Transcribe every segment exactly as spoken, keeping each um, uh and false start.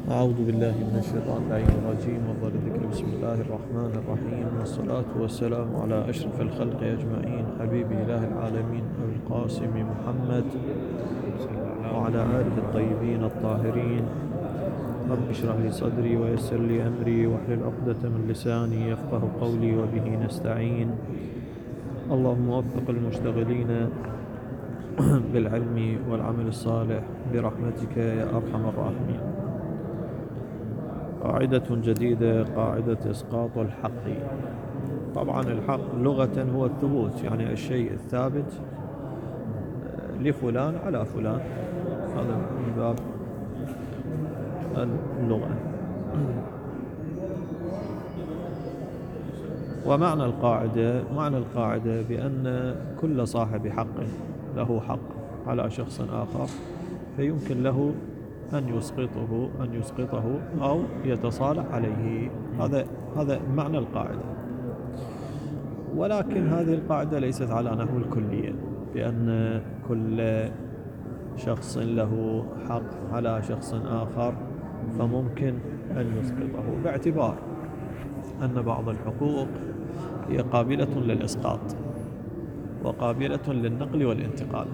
أعوذ بالله من الشيطان اللعين الرجيم وضل الذكر. بسم الله الرحمن الرحيم، والصلاة والسلام على أشرف الخلق أجمعين، حبيب إله العالمين أبي القاسم محمد وعلى آله الطيبين الطاهرين. رب اشرح لي صدري ويسر لي أمري واحلل عقدة من لساني يفقه قولي وبه نستعين. اللهم وفق المشتغلين بالعلم والعمل الصالح برحمتك يا أرحم الراحمين. قاعدة جديدة، قاعدة إسقاط الحق. طبعا الحق لغة هو الثبوت، يعني الشيء الثابت لفلان على فلان، هذا من باب اللغة. ومعنى القاعدة معنى القاعدة بأن كل صاحب حق له حق على شخص آخر، فيمكن له أن يسقطه أن يسقطه أو يتصالح عليه. هذا هذا معنى القاعدة. ولكن هذه القاعدة ليست على نحو الكلية، بأن كل شخص له حق على شخص آخر فممكن أن يسقطه، باعتبار أن بعض الحقوق هي قابلة للإسقاط وقابلة للنقل والانتقال،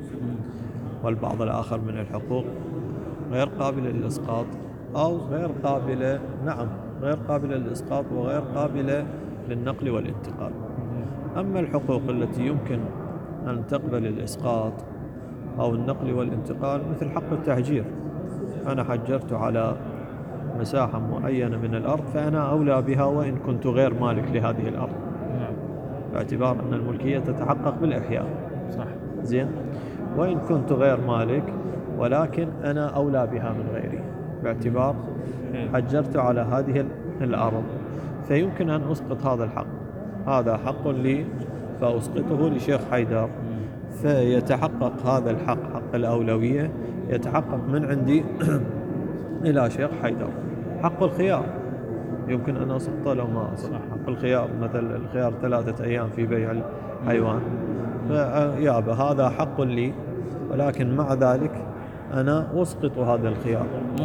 والبعض الآخر من الحقوق غير قابلة للإسقاط أو غير قابلة نعم غير قابلة للإسقاط وغير قابلة للنقل والانتقال. أما الحقوق التي يمكن أن تقبل الإسقاط أو النقل والانتقال، مثل حق التهجير، أنا حجرت على مساحة معينة من الأرض فأنا أولى بها وإن كنت غير مالك لهذه الأرض، باعتبار أن الملكية تتحقق بالإحياء. صح. زين. وإن كنت غير مالك ولكن أنا أولى بها من غيري، باعتبار حجرت على هذه الأرض، فيمكن أن أسقط هذا الحق. هذا حق لي فأسقطه لشيخ حيدر، فيتحقق هذا الحق، حق الأولوية، يتحقق من عندي إلى شيخ حيدر. حق الخيار يمكن أن أسقطه لو ما أسقط. حق الخيار، مثل الخيار ثلاثة أيام في بيع الحيوان، فيابا هذا حق لي، ولكن مع ذلك أنا أسقط هذا الخيار.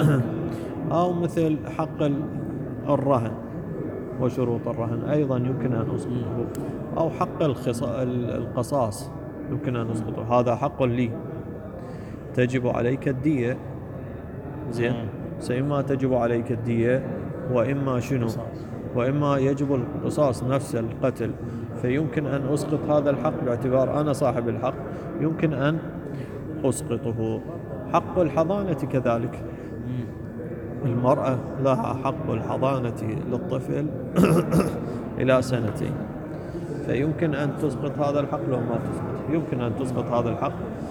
أو مثل حق الرهن وشروط الرهن أيضا يمكن أن أسقطه. أو حق القصاص يمكن أن أسقطه، هذا حق لي، تجب عليك الدية. زين. سإما تجب عليك الدية وإما شنو وإما يجب القصاص نفس القتل، فيمكن أن أسقط هذا الحق باعتبار أنا صاحب الحق، يمكن أن أسقطه. حق الحضانة كذلك، المرأة لها حق الحضانة للطفل إلى سنتين، فيمكن أن تسقط هذا الحق لو ما تسقط. يمكن أن تسقط هذا الحق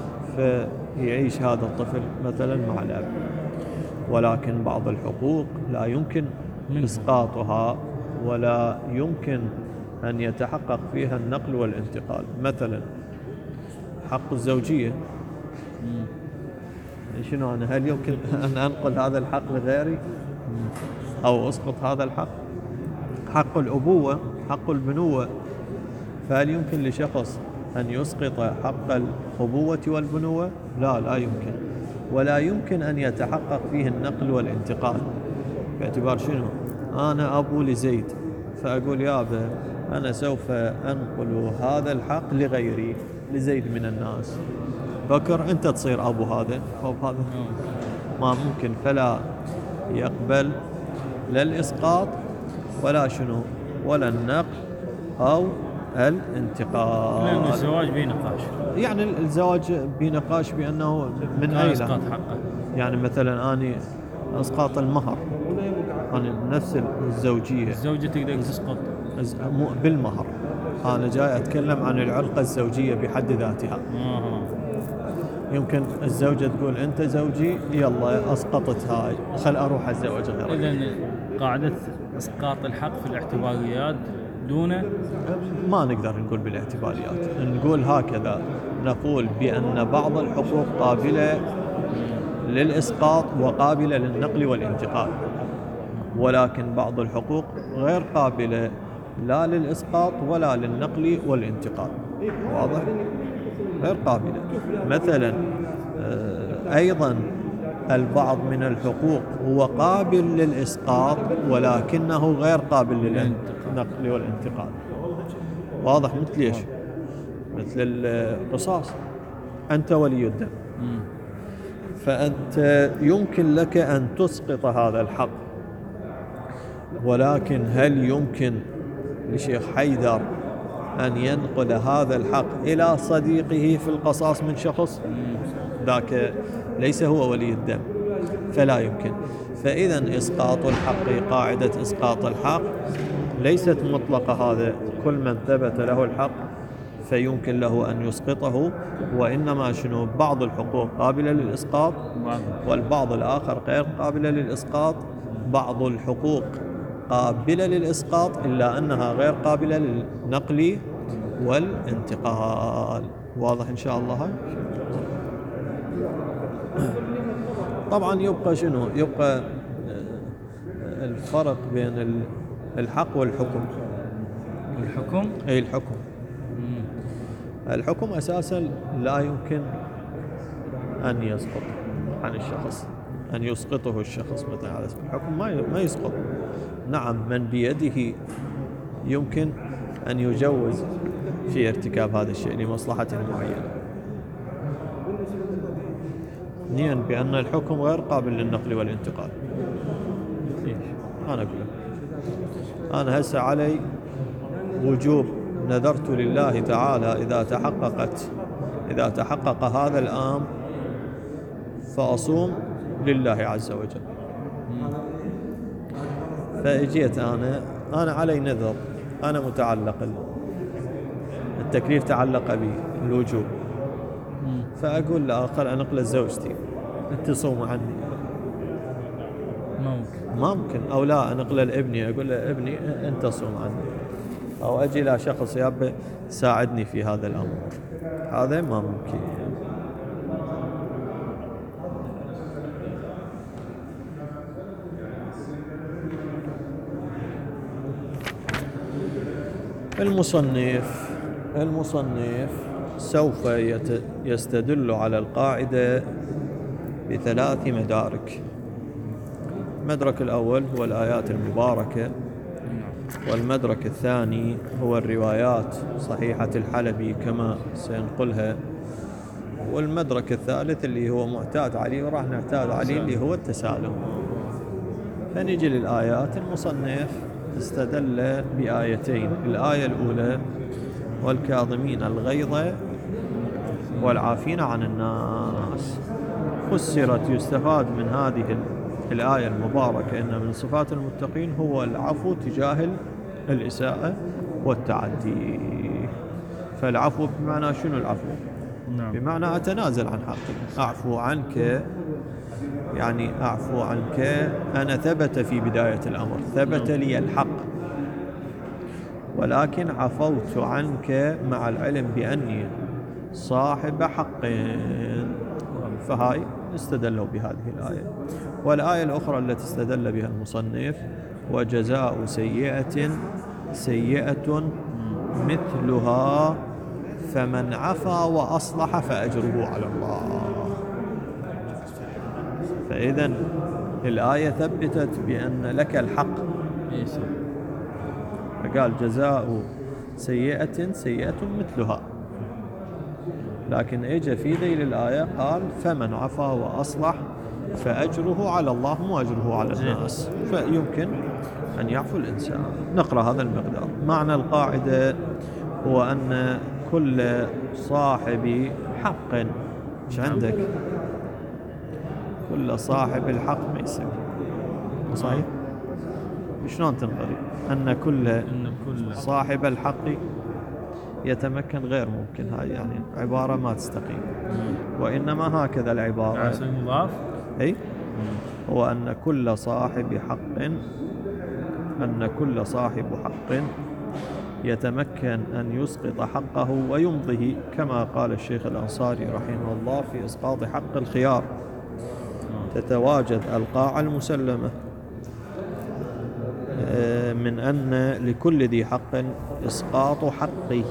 فيعيش هذا الطفل مثلا مع الأب. ولكن بعض الحقوق لا يمكن إسقاطها ولا يمكن أن يتحقق فيها النقل والانتقال، مثلا حق الزوجية. شنو أنا هل يمكن أن أنقل هذا الحق لغيري أو أسقط هذا الحق؟ حق الأبوة، حق البنوة، فهل يمكن لشخص أن يسقط حق الأبوة والبنوة؟ لا لا يمكن. ولا يمكن أن يتحقق فيه النقل والانتقال، باعتبار شنو؟ أنا أبو لزيد، فأقول يابا أنا سوف أنقل هذا الحق لغيري، لزيد من الناس. بكر أنت تصير أبو هذا أو هذا، ما ممكن. فلا يقبل لا الإسقاط ولا شنو ولا النقل أو الانتقال. لأن الزواج بنقاش، يعني الزواج بنقاش بأنه من أين إسقاط حقه. يعني مثلا أنا إسقاط المهر، أنا نفس الزوجية، الزوجة تقدر تسقط بالمهر. أنا جاي أتكلم عن العلاقة الزوجية بحد ذاتها. آه. يمكن الزوجة تقول أنت زوجي، يلا أسقطت هاي، خل أروح أتزوج غيرك. إذن قاعدة إسقاط الحق في الاعتباريات دون ما نقدر نقول بالاعتباريات، نقول هكذا، نقول بأن بعض الحقوق قابلة للإسقاط وقابلة للنقل والانتقال، ولكن بعض الحقوق غير قابلة لا للإسقاط ولا للنقل والانتقال. واضح؟ غير قابلة. مثلا أيضا البعض من الحقوق هو قابل للإسقاط ولكنه غير قابل للنقل والانتقال. واضح؟ مثل ليش؟ مثل القصاص، أنت ولي الدم، فأنت يمكن لك أن تسقط هذا الحق، ولكن هل يمكن لشيخ حيدر أن ينقل هذا الحق إلى صديقه في القصاص من شخص؟ ذاك ليس هو ولي الدم، فلا يمكن. فإذا إسقاط الحق، قاعدة إسقاط الحق ليست مطلقة، هذا كل من ثبت له الحق فيمكن له أن يسقطه، وإنما شنو؟ بعض الحقوق قابلة للإسقاط والبعض الآخر غير قابلة للإسقاط. بعض الحقوق قابلة للإسقاط إلا أنها غير قابلة للنقل والانتقال. واضح إن شاء الله؟ طبعا يبقى شنو؟ يبقى الفرق بين الحق والحكم. الحكم؟ أي الحكم. الحكم أساسا لا يمكن أن يسقط عن الشخص، أن يسقطه الشخص مثلا على اسم الحكم ما ما يسقط. نعم، من بيده يمكن أن يجوز في ارتكاب هذا الشيء لمصلحة معينة، نيا بأن الحكم غير قابل للنقل والانتقال. أنا أقول أنا هسه علي وجوب، نذرت لله تعالى إذا تحققت إذا تحقق هذا الأمر فأصوم لله عز وجل. فإجيت أنا أنا علي نذر، أنا متعلق، التكليف تعلق بي الوجوب، فأقول لآخر أنقل زوجتي أنت صوم عني، ممكن ما ممكن. أو لا أنقل لابني، أقول له ابني أنت صوم عني. أو أجي إلى شخص يابا ساعدني في هذا الأمر، هذا ما ممكن. المصنف المصنف سوف يستدل على القاعدة بثلاث مدارك. المدرك الأول هو الآيات المباركة، والمدرك الثاني هو الروايات صحيحة الحلبي كما سينقلها، والمدرك الثالث اللي هو معتاد عليه وراح نعتاد عليه اللي هو التسالم. فنجي للآيات. المصنف استدل بآيتين. الآية الأولى والكاظمين الغيظ والعافين عن الناس، فسرت يستفاد من هذه الآية المباركة أن من صفات المتقين هو العفو تجاه الإساءة والتعدي. فالعفو بمعنى شنو العفو؟ نعم. بمعنى أتنازل عن حقي، أعفو عنك، يعني أعفو عنك. أنا ثبت في بداية الأمر، ثبت لي الحق، ولكن عفوت عنك مع العلم بأني صاحب حق. فهاي استدلوا بهذه الآية. والآية الأخرى التي استدل بها المصنف: وجزاء سيئة سيئة مثلها فمن عفا وأصلح فأجره على الله. فإذا الآية ثبتت بأن لك الحق، فقال جزاء سيئة سيئة مثلها، لكن اجى في ذيل الآية قال فمن عفا وأصلح فأجره على الله مو أجره على الناس، فيمكن أن يعفو الإنسان. نقرأ هذا المقدار. معنى القاعدة هو أن كل صاحب حق، ايش عندك؟ كل صاحب الحق ما يسوي، صحيح؟ شلون تنقل أن كل صاحب الحق يتمكن؟ غير ممكن، هاي يعني عبارة ما تستقيم، وإنما هكذا العبارة. مضاف. أي هو أن كل صاحب حق أن كل صاحب حق يتمكن أن يسقط حقه ويمضيه، كما قال الشيخ الأنصاري رحمه الله في إسقاط حق الخيار: تتواجد القاعة المسلمة من أن لكل ذي حق إسقاط حقه.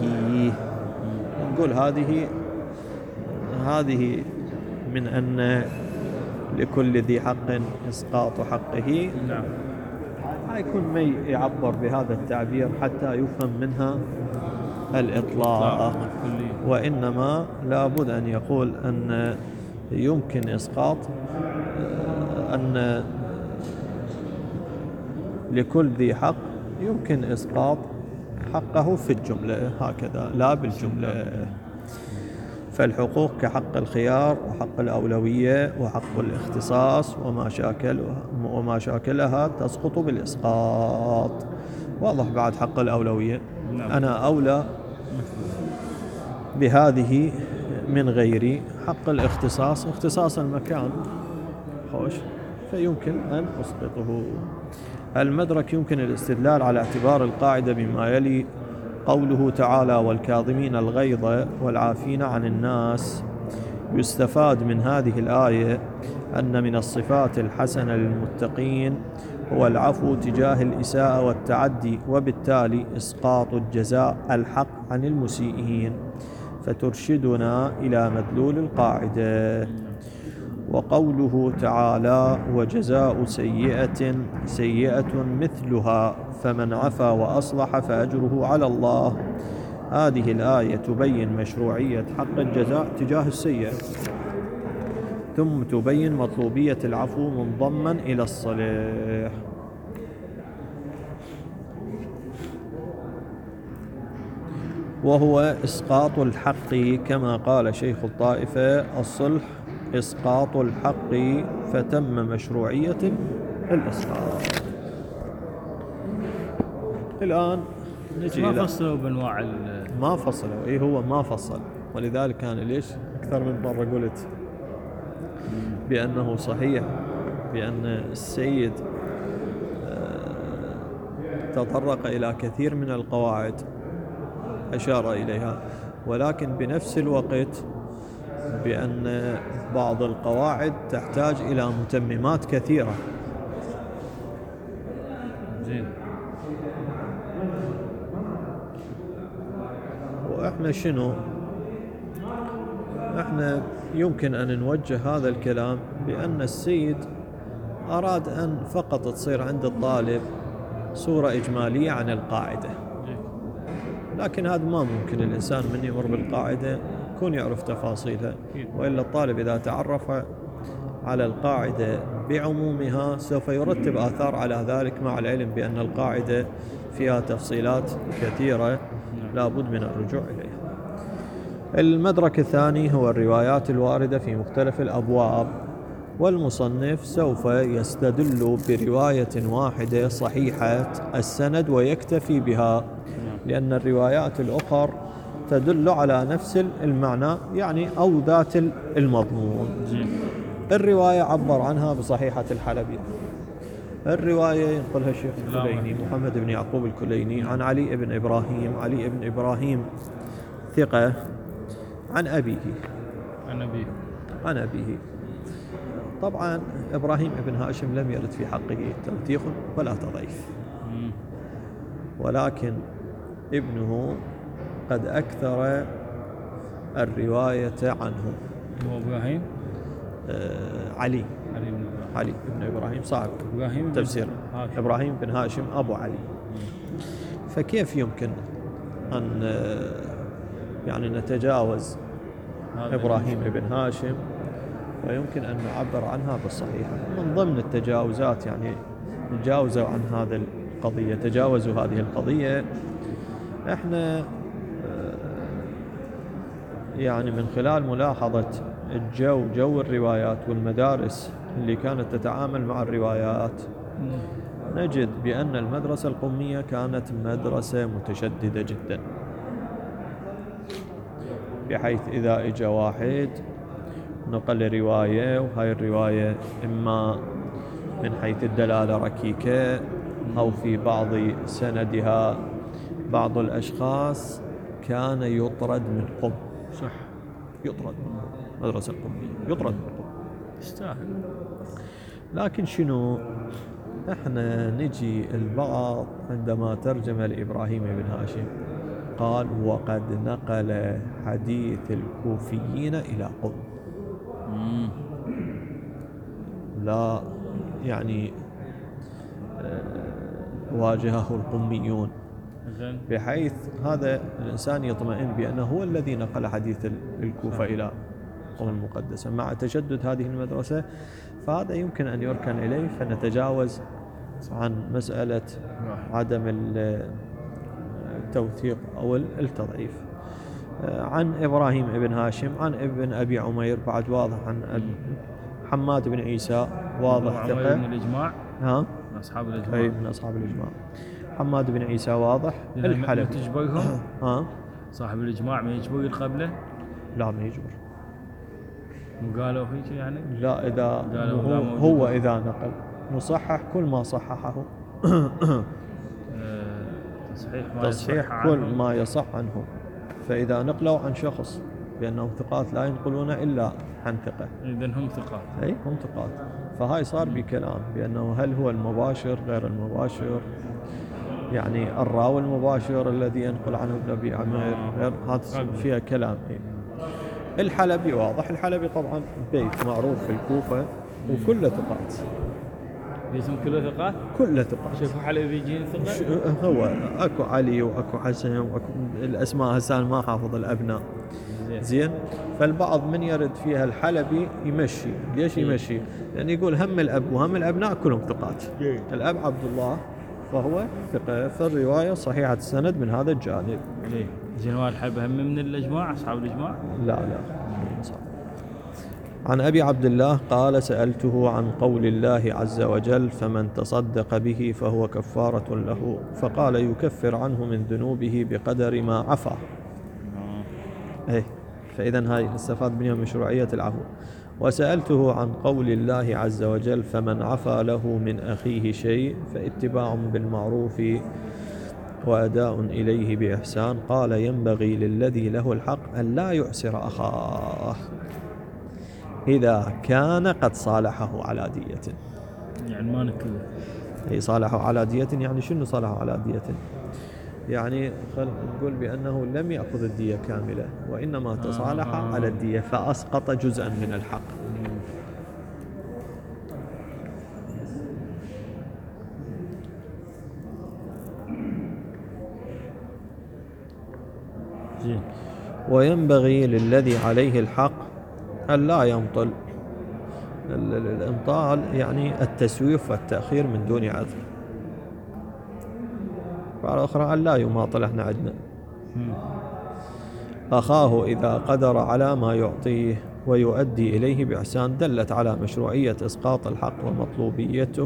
نقول هذه هذه من أن لكل ذي حق إسقاط حقه. نعم. يكون مي يعبر بهذا التعبير حتى يفهم منها الإطلاق، وإنما لابد أن يقول أن يمكن إسقاط أن لكل ذي حق يمكن إسقاط حقه في الجملة هكذا لا بالجملة. فالحقوق كحق الخيار وحق الأولوية وحق الاختصاص وما شاكلها وما شاكلها تسقط بالإسقاط. واضح بعد حق الأولوية، أنا أولى بهذه من غيري. حق الاختصاص اختصاص المكان خوش فيمكن أن أسقطه. المدرك يمكن الاستدلال على اعتبار القاعدة بما يلي: قوله تعالى: والكاظمين الغيظ والعافين عن الناس. يستفاد من هذه الآية أن من الصفات الحسنة للمتقين هو العفو تجاه الإساءة والتعدي، وبالتالي إسقاط الجزاء الحق عن المسيئين، فترشدنا إلى مدلول القاعدة. وقوله تعالى: وجزاء سيئة سيئة مثلها فمن عفا وأصلح فأجره على الله. هذه الآية تبين مشروعية حق الجزاء تجاه السيئة، ثم تبين مطلوبية العفو منضما إلى الصلح. وهو إسقاط الحق كما قال شيخ الطائفة: الصلح إسقاط الحق، فتم مشروعية الإسقاط. الآن نجي ما فصلوا بأنواع ما فصلوا إيه هو ما فصل، ولذلك كان ليش أكثر من مرة قلت بأنه صحيح بأن السيد تطرق إلى كثير من القواعد أشار إليها، ولكن بنفس الوقت بأن بعض القواعد تحتاج إلى متممات كثيرة. زين. وإحنا شنو؟ إحنا يمكن أن نوجه هذا الكلام بأن السيد أراد أن فقط تصير عند الطالب صورة إجمالية عن القاعدة، لكن هذا ما ممكن. الإنسان من يمر بالقاعدة يكون يعرف تفاصيلها، وإلا الطالب إذا تعرف على القاعدة بعمومها سوف يرتب آثار على ذلك، مع العلم بأن القاعدة فيها تفصيلات كثيرة لابد من الرجوع إليها. المدرك الثاني هو الروايات الواردة في مختلف الأبواب، والمصنف سوف يستدل برواية واحدة صحيحة السند ويكتفي بها، لأن الروايات الأخرى تدل على نفس المعنى يعني أو ذات المضمون. الرواية عبر عنها بصحيحة الحلبي. الرواية ينقلها الشيخ الكليني محمد بن يعقوب الكليني عن علي بن إبراهيم. علي بن إبراهيم ثقة عن أبيه عن أبيه عن أبيه طبعا إبراهيم بن هاشم لم يرد في حقه توثيق ولا تضعيف، ولكن ابنه قد أكثر الرواية عنه. هو إبراهيم آه علي علي بن علي بن إبراهيم صاحب إبراهيم تفسير إبراهيم بن هاشم أبو علي. فكيف يمكن أن يعني نتجاوز إبراهيم بن هاشم ويمكن أن نعبر عنها بالصحيح؟ من ضمن التجاوزات يعني تجاوزوا عن هذا القضية تجاوزوا هذه القضية. احنا يعني من خلال ملاحظة الجو جو الروايات والمدارس اللي كانت تتعامل مع الروايات نجد بأن المدرسة القمية كانت مدرسة متشددة جدا، بحيث إذا إجا واحد نقل رواية وهاي الرواية إما من حيث الدلالة ركيكة أو في بعض سندها بعض الأشخاص كان يطرد من قم. صح، يطرد من مدرسة القمية، يطرد من قم، يستاهل. لكن شنو احنا نجي البعض عندما ترجم لإبراهيم بن هاشم قال: وقد نقل حديث الكوفيين إلى قم. لا يعني واجهه القميون، بحيث هذا الإنسان يطمئن بأنه هو الذي نقل حديث الكوفة إلى قم المقدسة. مع تجدد هذه المدرسة فهذا يمكن أن يركن إليه، فنتجاوز عن مسألة عدم التوثيق أو التضعيف. عن إبراهيم بن هاشم عن ابن أبي عمير بعد واضح، عن حماد بن عيسى واضح ثقة من الإجماع، ها من أصحاب الإجماع، أي من أصحاب الإجماع. حماد بن عيسى واضح. الحلبي تجبرهم ها صاحب الإجماع من يجبر قبله؟ لا ما يجبر، قالوا هيك يعني؟ لا إذا هو, هو إذا نقل مصحح كل ما صححه تصحيح ما تصحيح كل ما يصح عنه. فإذا نقلوا عن شخص بأنهم ثقات لا ينقلون إلا عن ثقة، إذن هم ثقات. أي هم ثقات. فهاي صار بكلام بأنه هل هو المباشر غير المباشر، يعني الراوي المباشر الذي ينقل عنه ابن أبي عمير غير، هذا فيها كلام. إيه. الحلبي واضح، الحلبي طبعا بيت معروف في الكوفة وكله ثقات. بيتهم كله ثقات؟ كله ثقات. شوفوا حلبي يجين ثقة؟ هو اكو علي واكو حسن واكو الاسماء هسه ما حافظ الابناء. زين. زين. فالبعض من يرد فيها الحلبي يمشي، ليش يمشي؟ لأن يقول هم الاب وهم الابناء كلهم ثقات. الاب عبد الله فهو ثقة، فالرواية صحيحة السند من هذا الجانب. ليه؟ زين. الحلب هم من الإجماع، أصحاب الإجماع؟ لا لا. عن أبي عبد الله قال سألته عن قول الله عز وجل فمن تصدق به فهو كفارة له، فقال يكفر عنه من ذنوبه بقدر ما عفا. إيه، فإذا هاي استفاد منها مشروعية العفو. وسألته عن قول الله عز وجل فمن عفا له من أخيه شيء فاتباع بالمعروف وأداء إليه بإحسان، قال ينبغي للذي له الحق أن لا يعسر أخاه إذا كان قد صالحه على دية. يعني ما نكله. أي صالحه على دية، يعني شنو صالحه على دية؟ يعني خل نقول بأنه لم يأخذ الدية كاملة وإنما تصالح آه. على الدية فأسقط جزءا من الحق. وينبغي للذي عليه الحق أن لا يمطل. الإمطال يعني التسويف والتأخير من دون عذر. وعلى أخرى أن لا يماطل، احنا عندنا أخاه إذا قدر على ما يعطيه ويؤدي إليه بإحسان، دلت على مشروعية إسقاط الحق ومطلوبيته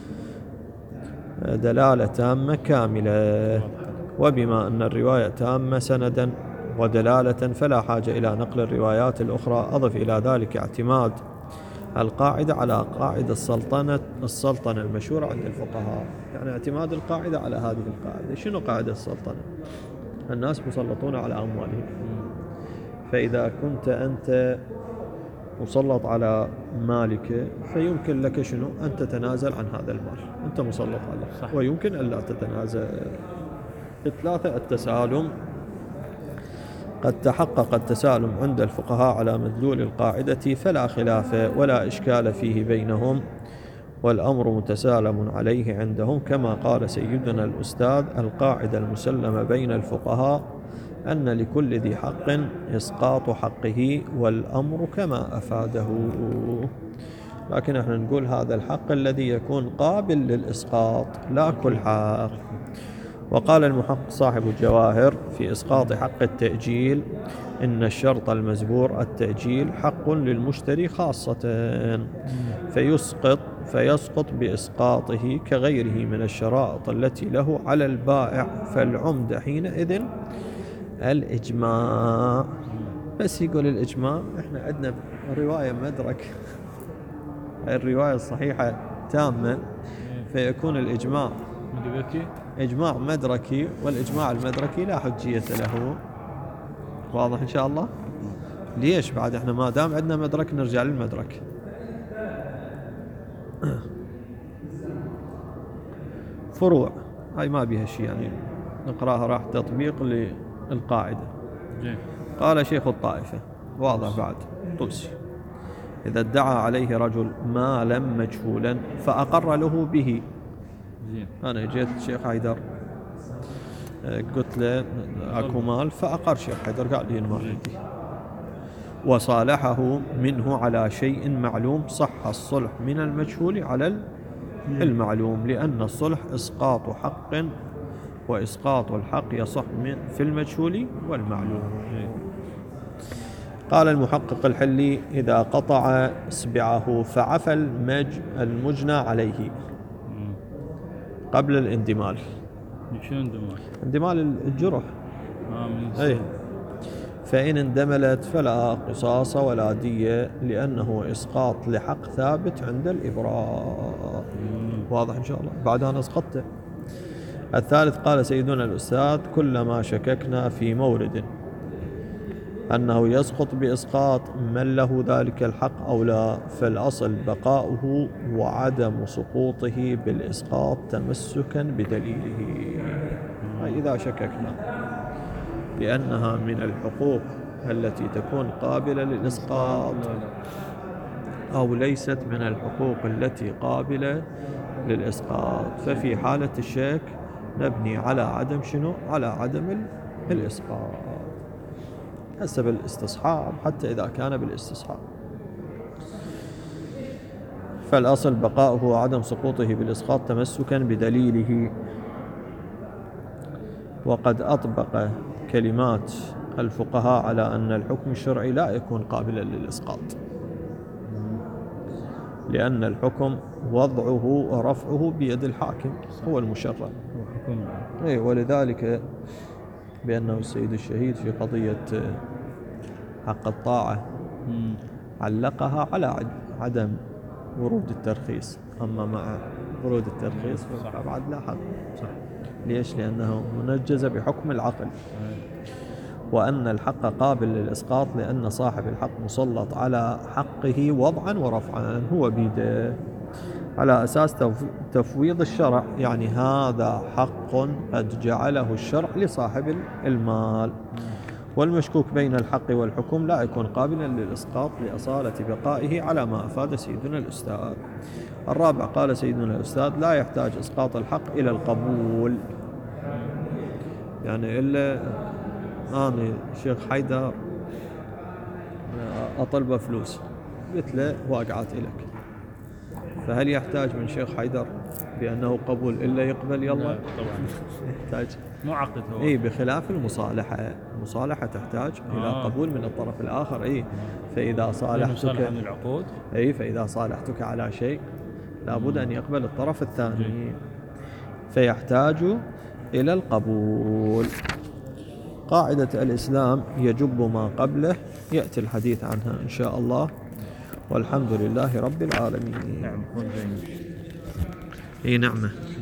دلالة تامة كاملة. وبما أن الرواية تامة سندا ودلالة فلا حاجة إلى نقل الروايات الأخرى. أضف إلى ذلك اعتماد القاعدة على قاعدة السلطنة السلطنة المشهورة عند الفقهاء، يعني اعتماد القاعدة على هذه القاعدة. شنو قاعدة السلطنة؟ الناس مسلطون على أموالهم، فإذا كنت أنت مسلط على مالك فيمكن لك شنو أن تتنازل عن هذا المال، أنت مسلط عليه، ويمكن أن لا تتنازل. ثلاثة، التسالم. قد تحقق التسالم عند الفقهاء على مدلول القاعدة فلا خلاف ولا إشكال فيه بينهم، والأمر متسالم عليه عندهم، كما قال سيدنا الأستاذ القاعدة المسلمة بين الفقهاء أن لكل ذي حق إسقاط حقه، والأمر كما أفاده. لكن احنا نقول هذا الحق الذي يكون قابل للإسقاط، لا كل حق. وقال المحقق صاحب الجواهر في إسقاط حق التأجيل إن الشرط المزبور التأجيل حق للمشتري خاصة، فيسقط فيسقط بإسقاطه كغيره من الشرائط التي له على البائع، فالعمدة حينئذ الإجماع. بس يقول الإجماع، إحنا عندنا رواية مدرك، الرواية الصحيحة تامة، فيكون الإجماع مدركي، إجماع مدركي، والإجماع المدركي لا حجية له. واضح إن شاء الله؟ ليش بعد إحنا ما دام عندنا مدرك نرجع للمدرك. فروع هاي ما بيها شيء، يعني نقراها راح تطبيق للقاعدة. قال شيخ الطائفة واضح بعد طوسي إذا ادعى عليه رجل مالا مجهولا فأقر له به. زين. أنا جيت شيخ حيدر قلت له أكو مال، فأقر شيخ حيدر قال لي المال عندي، وصالحه منه على شيء معلوم، صح الصلح من المجهول على المعلوم، لأن الصلح إسقاط حق، وإسقاط الحق يصح من في المجهول والمعلوم. قال المحقق الحلي: إذا قطع إصبعه فعفى المج المجنى عليه قبل الاندمال. شنو اندمال؟ اندمال الجرح. آه أي. فإن اندملت فلا قصاص ولا دية، لأنه إسقاط لحق ثابت عند الإبراء. واضح إن شاء الله؟ بعد أنا أسقطته. الثالث قال سيدنا الأستاذ: كلما شككنا في مورد أنه يسقط بإسقاط من له ذلك الحق أو لا، فالأصل بقاؤه وعدم سقوطه بالإسقاط تمسكا بدليله. أي إذا شككنا لأنها من الحقوق التي تكون قابلة للإسقاط أو ليست من الحقوق التي قابلة للإسقاط، ففي حالة الشك نبني على عدم شنو؟ على عدم الإسقاط حسب الاستصحاب، حتى إذا كان بالاستصحاب. فالأصل بقاؤه وعدم سقوطه بالإسقاط تمسكا بدليله. وقد أطبق كلمات الفقهاء على أن الحكم الشرعي لا يكون قابلا للإسقاط، لأن الحكم وضعه ورفعه بيد الحاكم هو المشرع. أي، ولذلك بأنه السيد الشهيد في قضية حق الطاعة علقها على عدم ورود الترخيص، أما مع ورود الترخيص فأبعد لا حق. ليش؟ لأنه منجز بحكم العقل، وأن الحق قابل للإسقاط لأن صاحب الحق مسلط على حقه وضعا ورفعا، هو بيده على أساس تفويض الشرع، يعني هذا حق قد جعله الشرع لصاحب المال. والمشكوك بين الحق والحكم لا يكون قابلا للإسقاط لأصالة بقائه على ما أفاد سيدنا الأستاذ. الرابع قال سيدنا الأستاذ: لا يحتاج إسقاط الحق إلى القبول، يعني إلا أنا شيخ حيدر أطلب فلوس قلت له واقعت إليك، فهل يحتاج من شيخ حيدر بأنه قبول إلا يقبل يلا؟ لا طبعا يحتاج مو عقد هو. إيه، بخلاف المصالحة، المصالحة تحتاج آه. إلى قبول من الطرف الآخر. إيه، فإذا صالحتك من العقود إيه فإذا صالحتك على شيء لابد أن يقبل الطرف الثاني، فيحتاج إلى القبول. قاعدة الإسلام يجب ما قبله، يأتي الحديث عنها إن شاء الله، والحمد لله رب العالمين. نعم. إيه نعمة.